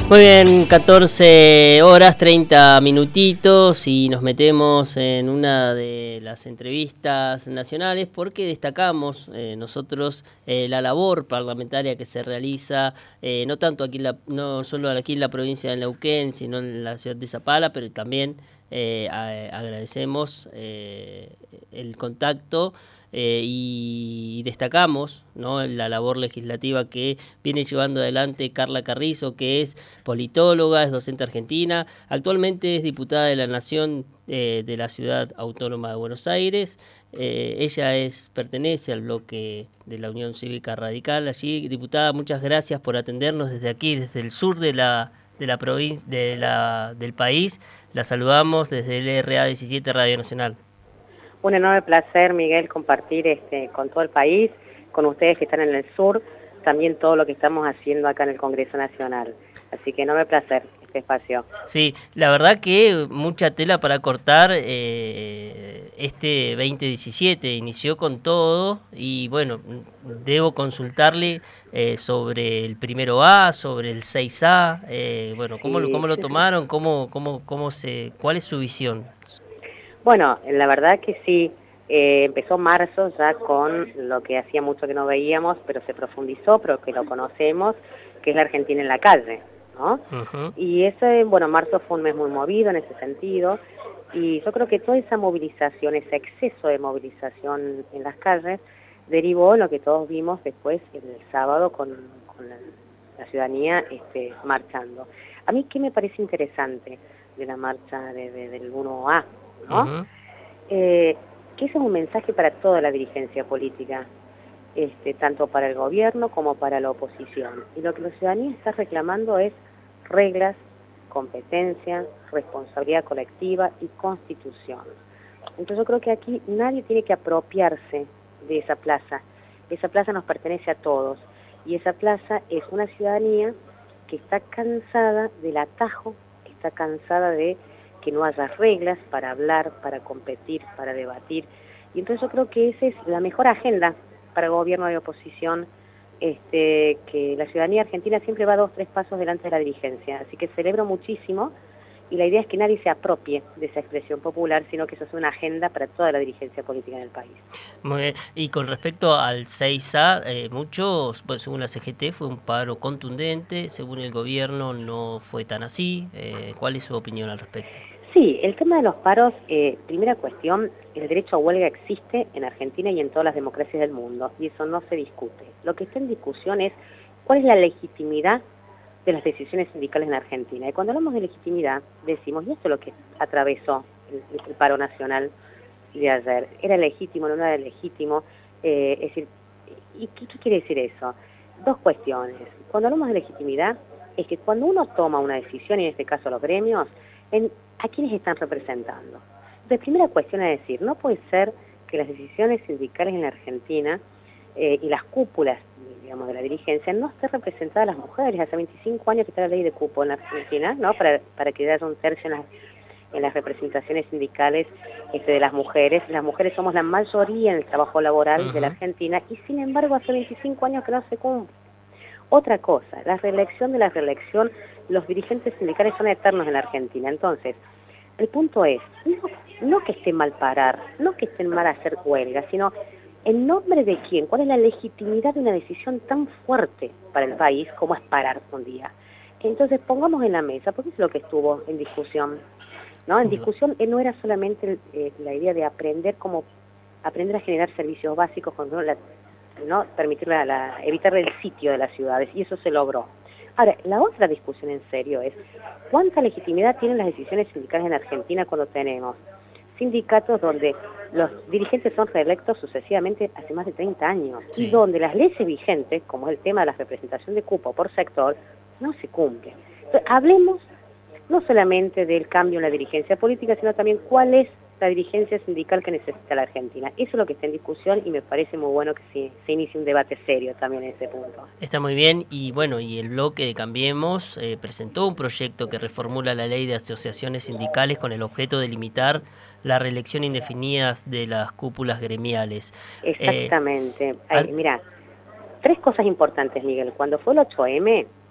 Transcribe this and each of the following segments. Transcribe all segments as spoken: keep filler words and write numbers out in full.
Muy bien, catorce horas, treinta minutitos y nos metemos en una de las entrevistas nacionales porque destacamos eh, nosotros eh, la labor parlamentaria que se realiza, eh, no tanto aquí, en la, no solo aquí en la provincia de Neuquén, sino en la ciudad de Zapala, pero también eh, a, agradecemos eh, el contacto. Eh, y destacamos, ¿no?, la labor legislativa que viene llevando adelante Carla Carrizo, que es politóloga, es docente argentina, actualmente es diputada de la Nación eh, de la Ciudad Autónoma de Buenos Aires. Eh, ella es pertenece al bloque de la Unión Cívica Radical. Allí, diputada, muchas gracias por atendernos desde aquí, desde el sur de la de la provincia de la del país. La saludamos desde el R A diecisiete Radio Nacional. Un enorme placer, Miguel, compartir este con todo el país, con ustedes que están en el sur, también todo lo que estamos haciendo acá en el Congreso Nacional. Así que enorme placer este espacio. Sí, la verdad que mucha tela para cortar. eh, este veinte diecisiete inició con todo y bueno, debo consultarle eh, sobre el primero A, sobre el seis A, eh, bueno, ¿cómo, sí. cómo lo tomaron? ¿Cómo, cómo, cómo se, ¿Cuál es su visión? Bueno, la verdad que sí, eh, empezó marzo ya con lo que hacía mucho que no veíamos, pero se profundizó, pero que lo conocemos, que es la Argentina en la calle, ¿no? Uh-huh. Y ese, bueno, marzo fue un mes muy movido en ese sentido, y yo creo que toda esa movilización, ese exceso de movilización en las calles, derivó en lo que todos vimos después el sábado con, con la, la ciudadanía este, marchando. A mí, ¿qué me parece interesante de la marcha de, de, del uno A? ¿no? Uh-huh. eh, que ese es un mensaje para toda la dirigencia política, este, tanto para el gobierno como para la oposición. Y lo que la ciudadanía está reclamando es reglas, competencia, responsabilidad colectiva y constitución. Entonces yo creo que aquí nadie tiene que apropiarse de esa plaza. Esa plaza nos pertenece a todos. Y esa plaza es una ciudadanía que está cansada del atajo, que está cansada de que no haya reglas para hablar, para competir, para debatir. Y entonces yo creo que esa es la mejor agenda para el gobierno de oposición, este, que la ciudadanía argentina siempre va dos, tres pasos delante de la dirigencia. Así que celebro muchísimo y la idea es que nadie se apropie de esa expresión popular, sino que eso sea una agenda para toda la dirigencia política en el país. Muy bien. Y con respecto al seis A, eh, muchos, pues, según la C G T, fue un paro contundente, según el gobierno no fue tan así. Eh, ¿Cuál es su opinión al respecto? Sí, el tema de los paros, eh, primera cuestión, el derecho a huelga existe en Argentina y en todas las democracias del mundo, y eso no se discute. Lo que está en discusión es cuál es la legitimidad de las decisiones sindicales en Argentina. Y cuando hablamos de legitimidad, decimos, y esto es lo que atravesó el, el paro nacional de ayer, ¿era legítimo o no era legítimo? Eh, es decir, ¿y qué, qué quiere decir eso? Dos cuestiones. Cuando hablamos de legitimidad, es que cuando uno toma una decisión, y en este caso los gremios, en, ¿a quiénes están representando? Entonces, primera cuestión es decir, no puede ser que las decisiones sindicales en la Argentina eh, y las cúpulas, digamos, de la dirigencia no estén representadas las mujeres. Hace veinticinco años que está la ley de cupo en la Argentina, ¿no? Para, para que haya un tercio en las, en las representaciones sindicales este, de las mujeres. Las mujeres somos la mayoría en el trabajo laboral uh-huh. de la Argentina y sin embargo hace veinticinco años que no se cumple. Otra cosa, la reelección de la reelección, los dirigentes sindicales son eternos en la Argentina. Entonces, el punto es, no, no que esté mal parar, no que esté mal hacer huelga, sino en nombre de quién, cuál es la legitimidad de una decisión tan fuerte para el país como es parar un día. Entonces, pongamos en la mesa, porque es lo que estuvo en discusión, ¿no? En discusión eh, no era solamente eh, la idea de aprender cómo, aprender a generar servicios básicos con la ¿no? permitir la, la, evitar el sitio de las ciudades, y eso se logró. Ahora, la otra discusión en serio es ¿cuánta legitimidad tienen las decisiones sindicales en Argentina cuando tenemos sindicatos donde los dirigentes son reelectos sucesivamente hace más de treinta años sí. y donde las leyes vigentes, como es el tema de la representación de cupo por sector, no se cumplen? Entonces, hablemos no solamente del cambio en la dirigencia política, sino también cuál es la dirigencia sindical que necesita la Argentina. Eso es lo que está en discusión y me parece muy bueno que se, se inicie un debate serio también en ese punto. Está muy bien y bueno, y el bloque de Cambiemos eh, presentó un proyecto que reformula la ley de asociaciones sindicales con el objeto de limitar la reelección indefinida de las cúpulas gremiales. Exactamente. Eh, Ay, mira, tres cosas importantes, Miguel. Cuando fue el ocho eme,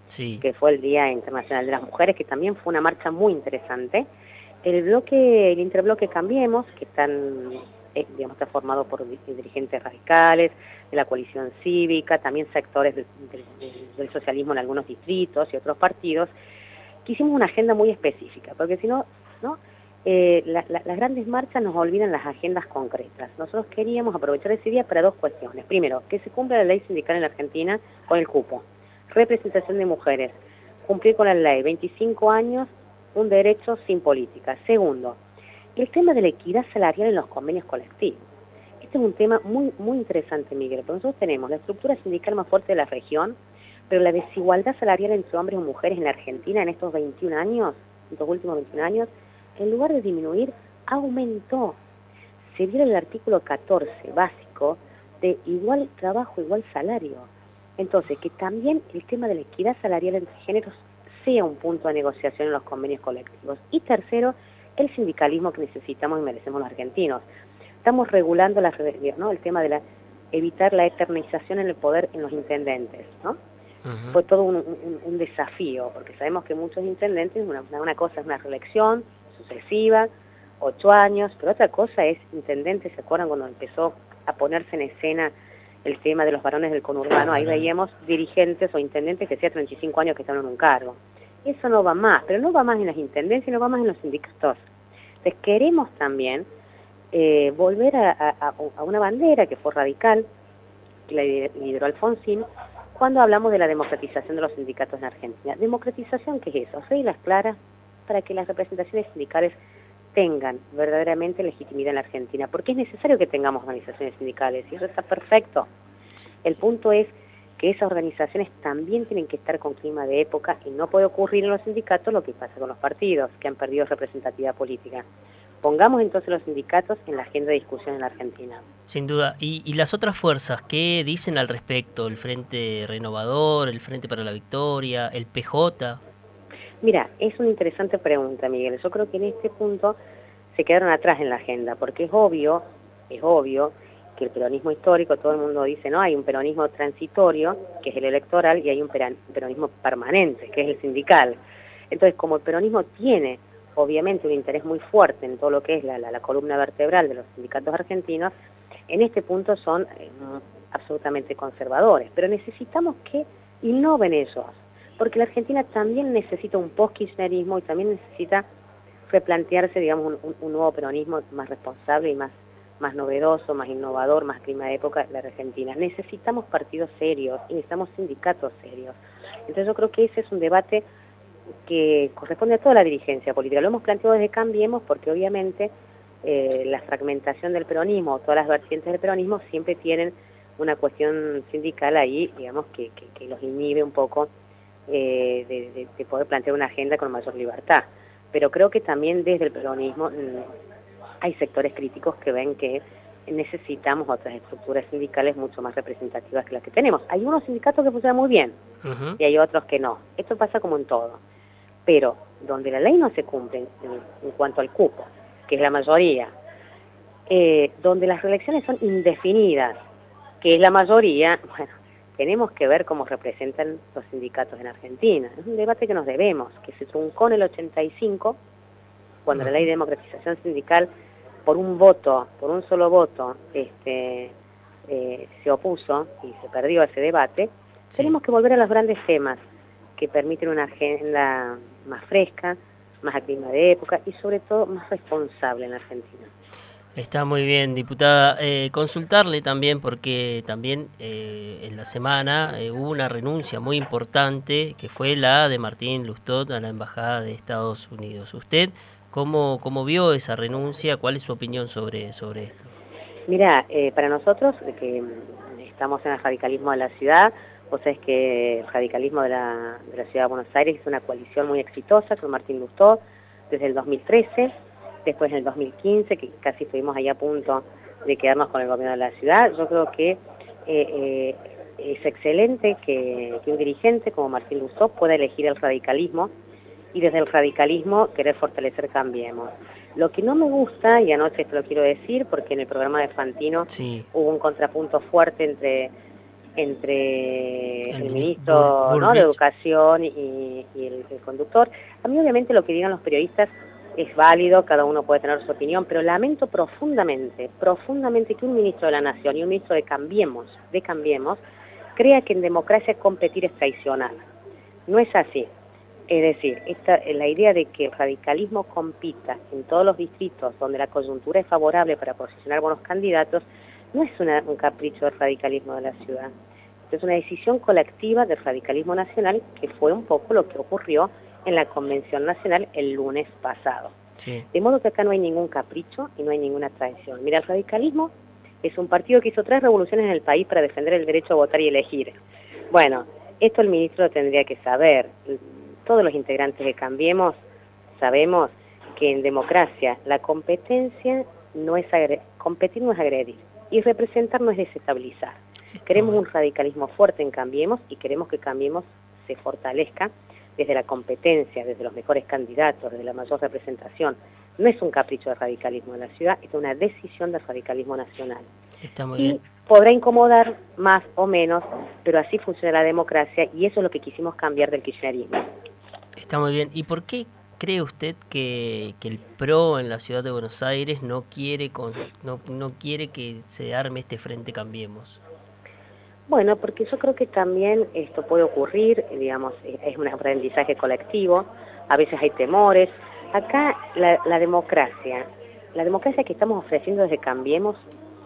sí. que fue el Día Internacional de las Mujeres, que también fue una marcha muy interesante. El bloque, el interbloque Cambiemos, que están, eh, digamos, está formado por dirigentes radicales, de la coalición cívica, también sectores de, de, de, del socialismo en algunos distritos y otros partidos, que hicimos una agenda muy específica, porque si no, ¿no? Eh, la, la, las grandes marchas nos olvidan las agendas concretas. Nosotros queríamos aprovechar ese día para dos cuestiones. Primero, que se cumpla la ley sindical en la Argentina con el cupo. Representación de mujeres. Cumplir con la ley. veinticinco años, un derecho sin política. Segundo, el tema de la equidad salarial en los convenios colectivos. Este es un tema muy, muy interesante, Miguel, porque nosotros tenemos la estructura sindical más fuerte de la región, pero la desigualdad salarial entre hombres y mujeres en la Argentina en estos veintiún años, en estos últimos veintiún años, en lugar de disminuir, aumentó. Se vio el artículo catorce básico de igual trabajo, igual salario. Entonces, que también el tema de la equidad salarial entre géneros sea un punto de negociación en los convenios colectivos. Y tercero, el sindicalismo que necesitamos y merecemos los argentinos. Estamos regulando la, ¿no? el tema de la, evitar la eternización en el poder en los intendentes, ¿no? Uh-huh. Fue todo un, un, un desafío, porque sabemos que muchos intendentes, una, una cosa es una reelección sucesiva, ocho años, pero otra cosa es intendentes. ¿Se acuerdan cuando empezó a ponerse en escena el tema de los varones del conurbano? Ahí veíamos dirigentes o intendentes que hacía treinta y cinco años que estaban en un cargo. Eso no va más, pero no va más en las intendencias, no va más en los sindicatos. Entonces queremos también eh, volver a, a, a una bandera que fue radical, que la lideró Alfonsín, cuando hablamos de la democratización de los sindicatos en Argentina. ¿Democratización qué es eso? Reglas claras para que las representaciones sindicales tengan verdaderamente legitimidad en la Argentina, porque es necesario que tengamos organizaciones sindicales, y eso está perfecto. El punto es que esas organizaciones también tienen que estar con clima de época, y no puede ocurrir en los sindicatos lo que pasa con los partidos, que han perdido representatividad política. Pongamos entonces los sindicatos en la agenda de discusión en la Argentina. Sin duda. ¿Y, y las otras fuerzas qué dicen al respecto? ¿El Frente Renovador, el Frente para la Victoria, el P J? Mira, es una interesante pregunta, Miguel. Yo creo que en este punto se quedaron atrás en la agenda, porque es obvio, es obvio que el peronismo histórico, todo el mundo dice, no, hay un peronismo transitorio, que es el electoral, y hay un peronismo permanente, que es el sindical. Entonces, como el peronismo tiene, obviamente, un interés muy fuerte en todo lo que es la, la, la columna vertebral de los sindicatos argentinos, en este punto son eh, absolutamente conservadores, pero necesitamos que innoven ellos, porque la Argentina también necesita un post-kirchnerismo y también necesita replantearse, digamos, un, un, un nuevo peronismo más responsable y más, más novedoso, más innovador, más clima de época de la Argentina. Necesitamos partidos serios y necesitamos sindicatos serios. Entonces yo creo que ese es un debate que corresponde a toda la dirigencia política. Lo hemos planteado desde Cambiemos porque obviamente eh, la fragmentación del peronismo, todas las vertientes del peronismo siempre tienen una cuestión sindical ahí, digamos, que, que, que los inhibe un poco eh, de, de, de poder plantear una agenda con mayor libertad. Pero creo que también desde el peronismo mmm, hay sectores críticos que ven que necesitamos otras estructuras sindicales mucho más representativas que las que tenemos. Hay unos sindicatos que funcionan muy bien uh-huh. y hay otros que no. Esto pasa como en todo. Pero donde la ley no se cumple en, en cuanto al cupo, que es la mayoría, eh, donde las reelecciones son indefinidas, que es la mayoría, bueno, tenemos que ver cómo representan los sindicatos en Argentina. Es un debate que nos debemos, que se truncó en el ochenta y cinco, cuando uh-huh. la ley de democratización sindical, por un voto, por un solo voto, este, eh, se opuso y se perdió ese debate. Sí. Tenemos que volver a los grandes temas que permiten una agenda más fresca, más a clima de época y sobre todo más responsable en la Argentina. Está muy bien, diputada. Eh, consultarle también, porque también eh, en la semana eh, hubo una renuncia muy importante, que fue la de Martín Lustó a la Embajada de Estados Unidos. ¿Usted cómo, cómo vio esa renuncia? ¿Cuál es su opinión sobre, sobre esto? Mira, eh, para nosotros, que estamos en el radicalismo de la ciudad, vos sabés que el radicalismo de la, de la ciudad de Buenos Aires hizo una coalición muy exitosa con Martín Lustó desde el dos mil trece, después en el dos mil quince, que casi estuvimos ahí a punto de quedarnos con el gobierno de la ciudad. Yo creo que eh, eh, es excelente que, que un dirigente como Martín Lustó pueda elegir el radicalismo y desde el radicalismo querer fortalecer Cambiemos. Lo que no me gusta, y anoche esto lo quiero decir, porque en el programa de Fantino sí. hubo un contrapunto fuerte entre entre el, el ministro Bur ¿no? de Educación y, y el, el conductor. A mí obviamente lo que digan los periodistas es válido, cada uno puede tener su opinión, pero lamento profundamente, profundamente que un ministro de la Nación y un ministro de Cambiemos, de Cambiemos, crea que en democracia competir es traicionar. No es así. Es decir, esta, la idea de que el radicalismo compita en todos los distritos donde la coyuntura es favorable para posicionar buenos candidatos, no es una, un capricho del radicalismo de la ciudad. Es una decisión colectiva del radicalismo nacional, que fue un poco lo que ocurrió en la Convención Nacional el lunes pasado. Sí. De modo que acá no hay ningún capricho y no hay ninguna traición. Mira, el radicalismo es un partido que hizo tres revoluciones en el país para defender el derecho a votar y elegir. Bueno, esto el ministro lo tendría que saber. Todos los integrantes de Cambiemos sabemos que en democracia la competencia no es agre- competir no es agredir y representar no es desestabilizar. Queremos un radicalismo fuerte en Cambiemos y queremos que Cambiemos se fortalezca desde la competencia, desde los mejores candidatos, desde la mayor representación. No es un capricho del radicalismo de la ciudad, es una decisión del radicalismo nacional. Está muy y bien. podrá incomodar más o menos, pero así funciona la democracia y eso es lo que quisimos cambiar del kirchnerismo. Está muy bien. ¿Y por qué cree usted que, que el P R O en la ciudad de Buenos Aires no quiere con, no, no quiere que se arme este Frente Cambiemos? Bueno, porque yo creo que también esto puede ocurrir, digamos, es un aprendizaje colectivo, a veces hay temores. Acá la, la democracia, la democracia que estamos ofreciendo desde Cambiemos,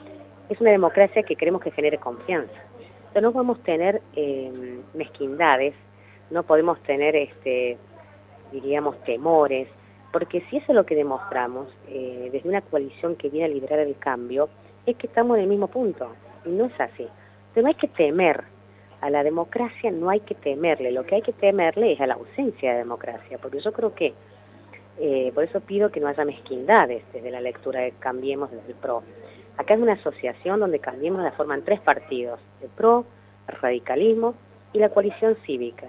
es una democracia que queremos que genere confianza. Pero no podemos tener eh, mezquindades, no podemos tener, este, diríamos, temores, porque si eso es lo que demostramos, eh, desde una coalición que viene a liderar el cambio, es que estamos en el mismo punto, y no es así. Pero no hay que temer a la democracia, no hay que temerle, lo que hay que temerle es a la ausencia de democracia, porque yo creo que, eh, por eso pido que no haya mezquindades desde la lectura de Cambiemos desde el P R O. Acá es una asociación donde Cambiemos la forman tres partidos, el P R O, el radicalismo y la coalición cívica.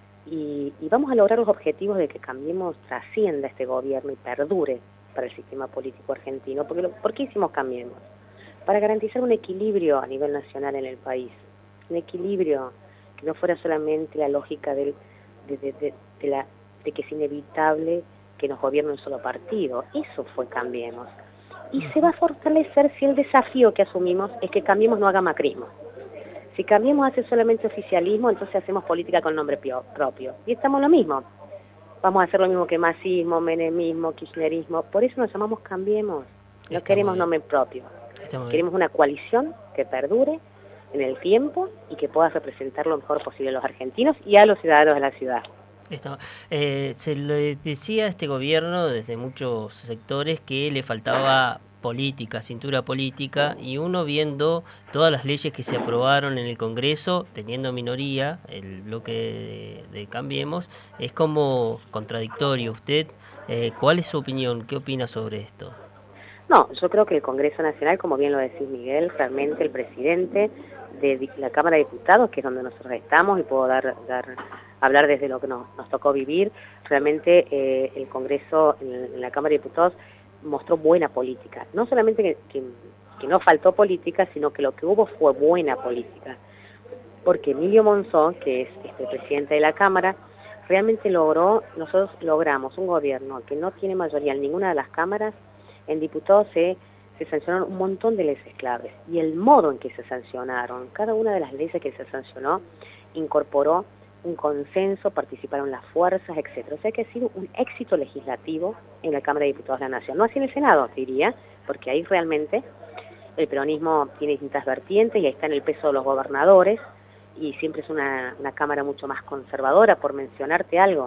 Y, y vamos a lograr los objetivos de que Cambiemos trascienda este gobierno y perdure para el sistema político argentino. Porque lo, ¿Por qué hicimos Cambiemos? Para garantizar un equilibrio a nivel nacional en el país. Un equilibrio que no fuera solamente la lógica del, de, de, de, de, la, de que es inevitable que nos gobierne un solo partido. Eso fue Cambiemos. Y se va a fortalecer si el desafío que asumimos es que Cambiemos no haga macrismo. Si Cambiemos hace solamente oficialismo, entonces hacemos política con nombre propio. Y estamos lo mismo. Vamos a hacer lo mismo que masismo, menemismo, kirchnerismo. Por eso nos llamamos Cambiemos. No Está queremos nombre propio. Queremos bien. Una coalición que perdure en el tiempo y que pueda representar lo mejor posible a los argentinos y a los ciudadanos de la ciudad. Esto, eh, se le decía a este gobierno desde muchos sectores que le faltaba política, cintura política, y uno viendo todas las leyes que se aprobaron en el Congreso, teniendo minoría, el bloque de, de Cambiemos, es como contradictorio. ¿Usted eh, cuál es su opinión? ¿Qué opina sobre esto? No, yo creo que el Congreso Nacional, como bien lo decís Miguel, realmente el presidente de la Cámara de Diputados, que es donde nosotros estamos, y puedo dar, dar hablar desde lo que nos, nos tocó vivir, realmente eh, el Congreso en, en la Cámara de Diputados mostró buena política. No solamente que, que, que no faltó política, sino que lo que hubo fue buena política. Porque Emilio Monzó, que es este presidente de la Cámara, realmente logró, nosotros logramos un gobierno que no tiene mayoría en ninguna de las cámaras. En diputados se, se sancionaron un montón de leyes claves y el modo en que se sancionaron, cada una de las leyes que se sancionó incorporó un consenso, participaron las fuerzas, etcétera. O sea que ha sido un éxito legislativo en la Cámara de Diputados de la Nación. No así en el Senado, diría, porque ahí realmente el peronismo tiene distintas vertientes y ahí está en el peso de los gobernadores y siempre es una, una Cámara mucho más conservadora, por mencionarte algo.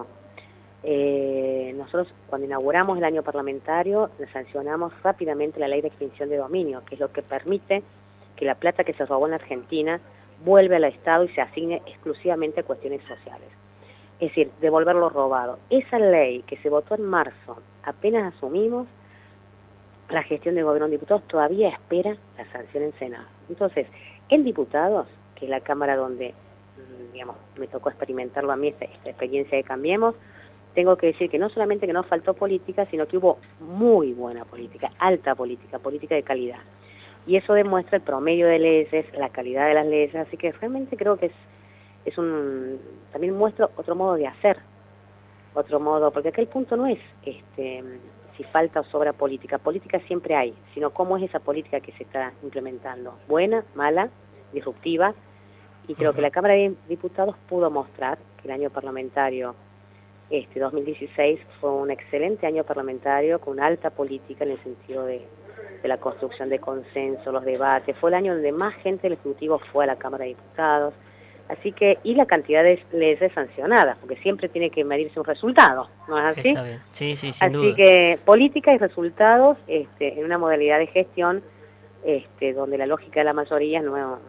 Eh, nosotros cuando inauguramos el año parlamentario sancionamos rápidamente la ley de extinción de dominio, que es lo que permite que la plata que se robó en la Argentina vuelve al Estado y se asigne exclusivamente a cuestiones sociales. Es decir, devolver lo robado. Esa ley que se votó en marzo, apenas asumimos la gestión del gobierno de diputados, todavía espera la sanción en Senado. Entonces, en diputados, que es la Cámara donde, digamos, me tocó experimentarlo a mí, esta, esta experiencia de Cambiemos, tengo que decir que no solamente que no faltó política, sino que hubo muy buena política, alta política, política de calidad. Y eso demuestra el promedio de leyes, la calidad de las leyes, así que realmente creo que es, es un, también muestra otro modo de hacer, otro modo, porque aquel punto no es este, si falta o sobra política, política siempre hay, sino cómo es esa política que se está implementando, buena, mala, disruptiva, y creo uh-huh. que la Cámara de Diputados pudo mostrar que el año parlamentario este dos mil dieciséis fue un excelente año parlamentario con alta política en el sentido de, de la construcción de consenso, los debates, fue el año donde más gente del Ejecutivo fue a la Cámara de Diputados, así que, y la cantidad de leyes sancionadas, porque siempre tiene que medirse un resultado, ¿no es así? Está bien. Sí, sí, sin así duda. que política y resultados este, en una modalidad de gestión este, donde la lógica de la mayoría no, no,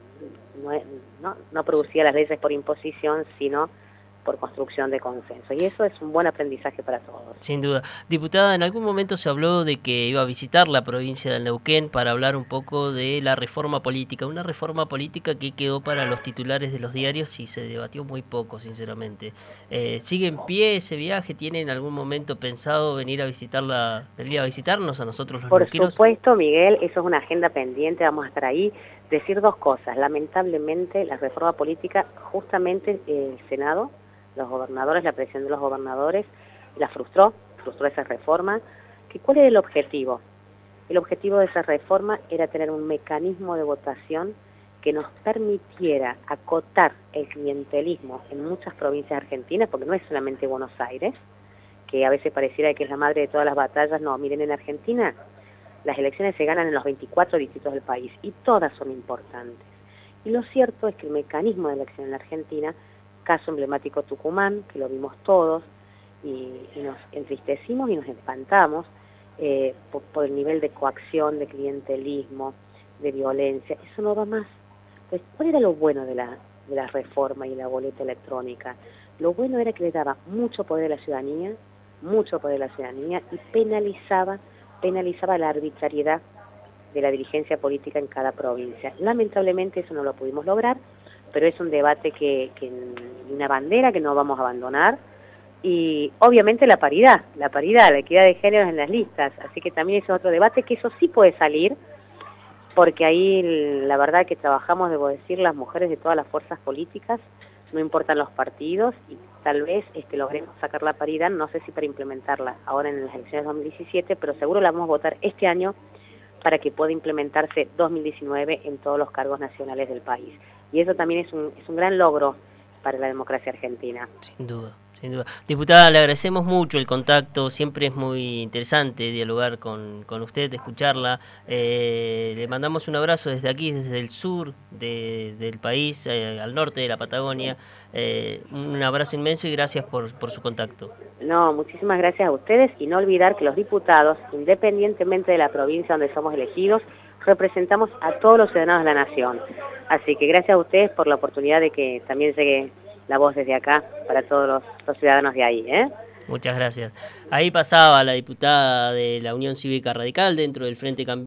no, no producía las leyes por imposición, sino por construcción de consenso. Y eso es un buen aprendizaje para todos. Sin duda. Diputada, en algún momento se habló de que iba a visitar la provincia del Neuquén para hablar un poco de la reforma política. Una reforma política que quedó para los titulares de los diarios y se debatió muy poco, sinceramente. Eh, ¿Sigue en pie ese viaje? ¿Tiene en algún momento pensado venir a visitarla, venir a visitarnos a nosotros los Por neuquinos? supuesto, Miguel, eso es una agenda pendiente, vamos a estar ahí. Decir dos cosas. Lamentablemente, la reforma política, justamente el Senado, los gobernadores, la presión de los gobernadores, la frustró, frustró esa reforma. ¿Que ¿Cuál era el objetivo? El objetivo de esa reforma era tener un mecanismo de votación que nos permitiera acotar el clientelismo en muchas provincias argentinas, porque no es solamente Buenos Aires, que a veces pareciera que es la madre de todas las batallas. No, miren, en Argentina las elecciones se ganan en los veinticuatro distritos del país y todas son importantes. Y lo cierto es que el mecanismo de elección en la Argentina, caso emblemático Tucumán, que lo vimos todos, y, y nos entristecimos y nos espantamos eh, por, por el nivel de coacción, de clientelismo, de violencia, eso no va más. Entonces, ¿cuál era lo bueno de la, de la reforma y la boleta electrónica? Lo bueno era que le daba mucho poder a la ciudadanía, mucho poder a la ciudadanía, y penalizaba, penalizaba la arbitrariedad de la dirigencia política en cada provincia. Lamentablemente eso no lo pudimos lograr, pero es un debate que, que una bandera que no vamos a abandonar, y obviamente la paridad, la paridad, la equidad de géneros en las listas, así que también es otro debate que eso sí puede salir, porque ahí la verdad que trabajamos, debo decir, las mujeres de todas las fuerzas políticas, no importan los partidos, y tal vez este, logremos sacar la paridad, no sé si para implementarla ahora en las elecciones de dos mil diecisiete, pero seguro la vamos a votar este año para que pueda implementarse dos mil diecinueve en todos los cargos nacionales del país. Y eso también es un, es un gran logro para la democracia argentina. Sin duda, sin duda. Diputada, le agradecemos mucho el contacto, siempre es muy interesante dialogar con, con usted, escucharla. Eh, le mandamos un abrazo desde aquí, desde el sur de, del país, eh, al norte de la Patagonia. Eh, un abrazo inmenso y gracias por, por su contacto. No, muchísimas gracias a ustedes, y no olvidar que los diputados, independientemente de la provincia donde somos elegidos, representamos a todos los ciudadanos de la nación. Así que gracias a ustedes por la oportunidad de que también llegue la voz desde acá para todos los, los ciudadanos de ahí, ¿eh? Muchas gracias. Ahí pasaba la diputada de la Unión Cívica Radical dentro del Frente Cambiario.